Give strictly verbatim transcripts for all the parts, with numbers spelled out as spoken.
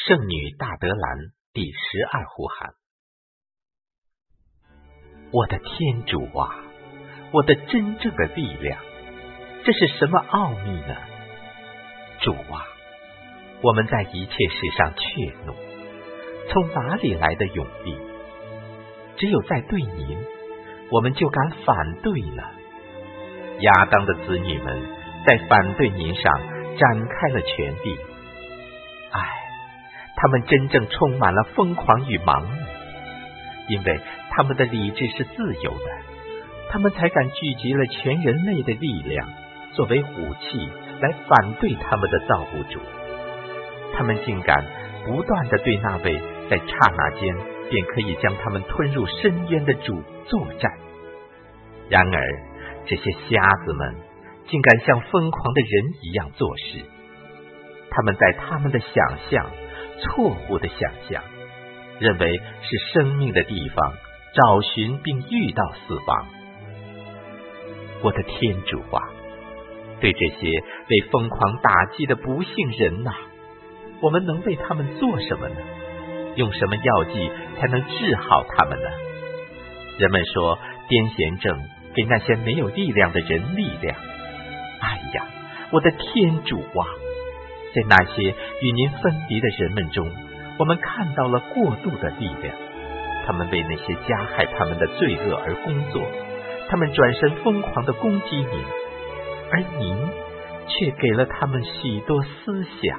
圣女大德兰第十二呼喊。我的天主啊，我的真正的力量，这是什么奥秘呢？主啊，我们在一切事上怯懦，从哪里来的勇力？只有在对您，我们就敢反对了。亚当的子女们在反对您上展开了权力，唉，他们真正充满了疯狂与盲目，因为他们的理智是自由的，他们才敢聚集了全人类的力量作为武器来反对他们的造物主。他们竟敢不断地对那位在刹那间便可以将他们吞入深渊的主作战。然而这些瞎子们竟敢像疯狂的人一样做事，他们在他们的想象，错误的想象，认为是生命的地方，找寻并遇到死亡。我的天主啊，对这些被疯狂打击的不幸人啊，我们能为他们做什么呢？用什么药剂才能治好他们呢？人们说癫痫症给那些没有力量的人力量。哎呀，我的天主啊，在那些与您分离的人们中，我们看到了过度的力量，他们为那些加害他们的罪恶而工作，他们转身疯狂地攻击您，而您却给了他们许多思想。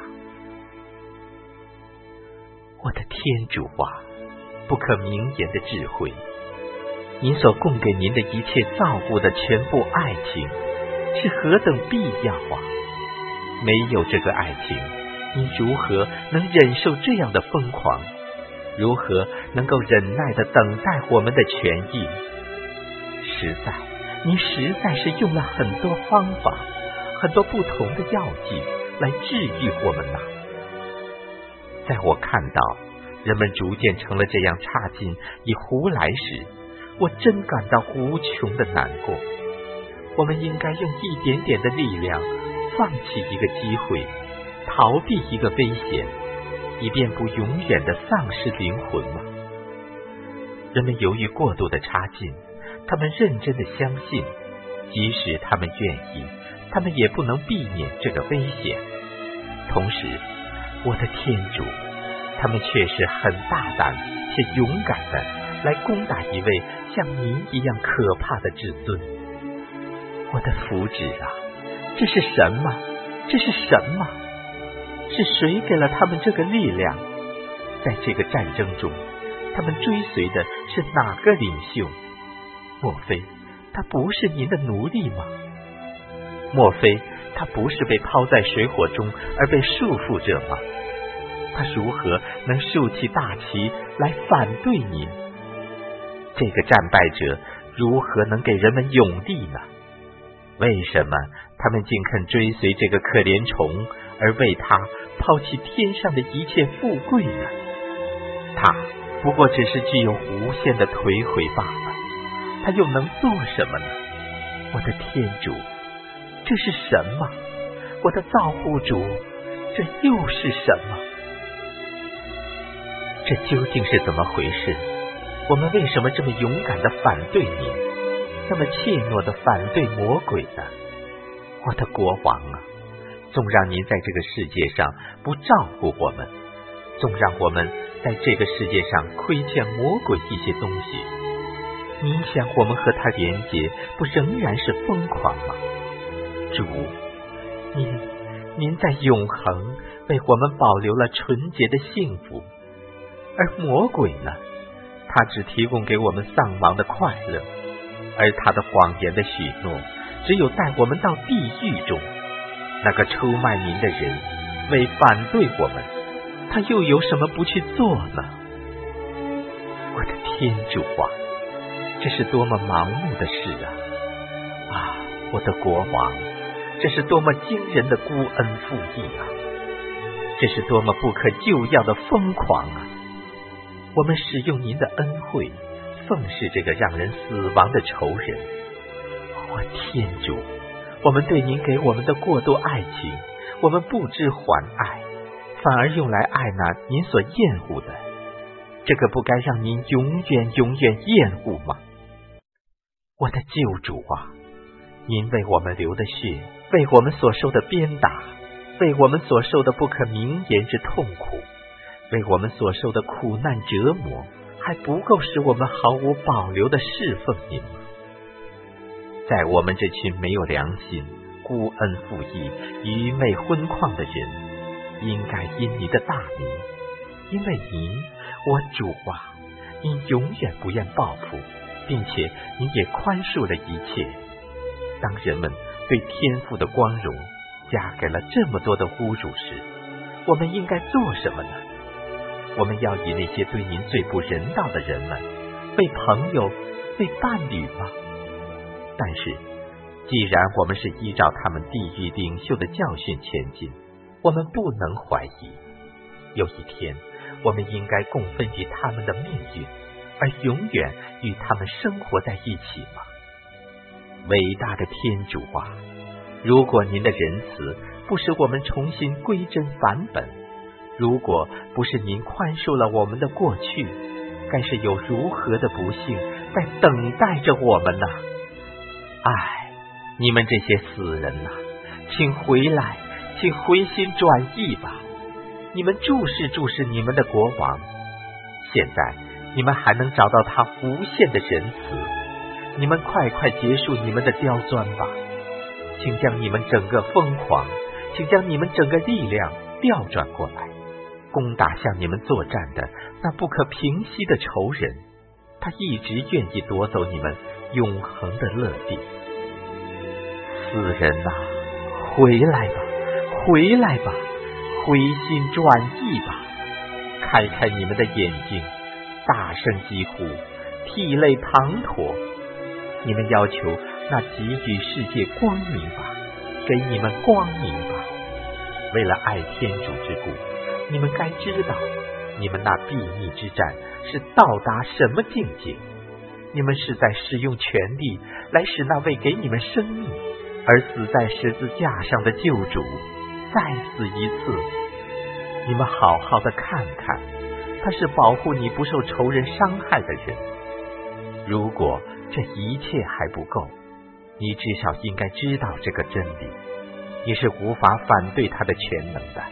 我的天主啊，不可名言的智慧，您所供给您的一切造物的全部爱情是何等必要啊！没有这个爱情，您如何能忍受这样的疯狂？如何能够忍耐地等待我们的权益？实在，您实在是用了很多方法，很多不同的药剂来治愈我们呐。在我看到人们逐渐成了这样差劲以胡来时，我真感到无穷的难过。我们应该用一点点的力量放弃一个机会，逃避一个危险，以便不永远的丧失灵魂吗？人们由于过度的差劲，他们认真的相信，即使他们愿意，他们也不能避免这个危险。同时，我的天主，他们却是很大胆且勇敢的来攻打一位像您一样可怕的至尊。我的福祉啊，这是什么？这是什么？是谁给了他们这个力量？在这个战争中，他们追随的是哪个领袖？莫非他不是您的奴隶吗？莫非他不是被抛在水火中而被束缚着吗？他如何能竖起大旗来反对您？这个战败者如何能给人们勇力呢？为什么他们竟肯追随这个可怜虫，而为他抛弃天上的一切富贵呢？他不过只是具有无限的颓毁罢了，他又能做什么呢？我的天主，这是什么？我的造物主，这又是什么？这究竟是怎么回事？我们为什么这么勇敢地反对您，那么怯懦地反对魔鬼呢？我的国王啊，纵让您在这个世界上不照顾我们，纵让我们在这个世界上亏欠魔鬼一些东西，您想我们和他连结，不仍然是疯狂吗？主，您您在永恒为我们保留了纯洁的幸福，而魔鬼呢，他只提供给我们丧亡的快乐，而他的谎言的许诺只有带我们到地狱中。那个出卖您的人为反对我们，他又有什么不去做呢？我的天主啊，这是多么盲目的事啊！啊，我的国王，这是多么惊人的孤恩负义啊！这是多么不可救药的疯狂啊！我们使用您的恩惠，奉侍这个让人死亡的仇人。我天主，我们对您给我们的过度爱情，我们不知还爱， 反而用来爱那您所厌恶的，这个不该让您永远永远厌恶吗？我的救主啊，您为我们流的血，为我们所受的鞭打，为我们所受的不可名言之痛苦，为我们所受的苦难折磨，还不够使我们毫无保留地侍奉您吗？在我们这群没有良心、孤恩负义、愚昧昏旷的人，应该因你的大名，因为您，我主啊，您永远不愿报复，并且您也宽恕了一切。当人们对天父的光荣加给了这么多的侮辱时，我们应该做什么呢？我们要以那些对您最不人道的人们为朋友、为伴侣吗？但是既然我们是依照他们地狱领袖的教训前进，我们不能怀疑，有一天我们应该共分于他们的命运，而永远与他们生活在一起吗？伟大的天主啊，如果您的仁慈不使我们重新归真返本，如果不是您宽恕了我们的过去，该是有如何的不幸在等待着我们呢？唉，你们这些死人呐、啊，请回来，请回心转意吧。你们注视注视你们的国王，现在你们还能找到他无限的仁慈。你们快快结束你们的刁钻吧，请将你们整个疯狂，请将你们整个力量调转过来，攻打向你们作战的那不可平息的仇人。他一直愿意夺走你们永恒的乐地。死人呐、啊，回来吧，回来吧，回心转意吧，开开你们的眼睛，大声疾呼，涕泪滂沱。你们要求那给予世界光明吧，给你们光明吧。为了爱天主之故，你们该知道，你们那秘密之战是到达什么境界？你们是在使用权力来使那位给你们生命而死在十字架上的救主再死一次。你们好好的看看，他是保护你不受仇人伤害的人。如果这一切还不够，你至少应该知道这个真理，你是无法反对他的全能的。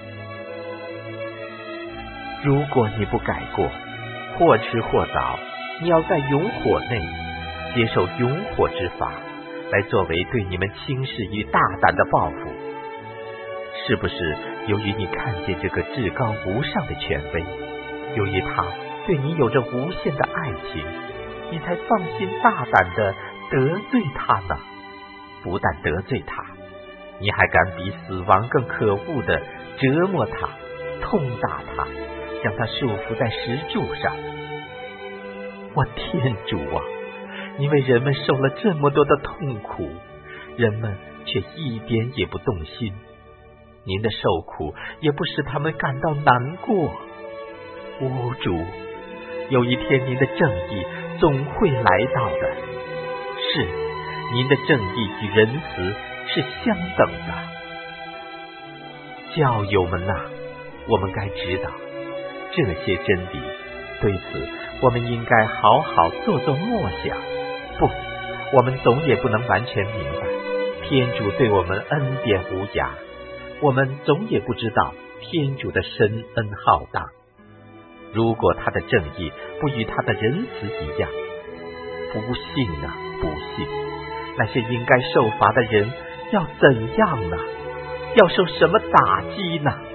如果你不改过，或迟或早，你要在永火内接受永火之法，来作为对你们轻视与大胆的报复。是不是由于你看见这个至高无上的权威，由于他对你有着无限的爱情，你才放心大胆的得罪他呢？不但得罪他，你还敢比死亡更可恶的折磨他，痛打他，将他束缚在石柱上。我天主啊，你为人们受了这么多的痛苦，人们却一点也不动心，您的受苦也不使他们感到难过。ô主，有一天您的正义总会来到的。是，您的正义与仁慈是相等的。教友们呐、啊，我们该知道这些真理，对此我们应该好好做做默想。不，我们总也不能完全明白天主对我们恩典无涯，我们总也不知道天主的深恩浩大。如果他的正义不与他的仁慈一样，不幸啊，不幸！那些应该受罚的人要怎样呢？要受什么打击呢？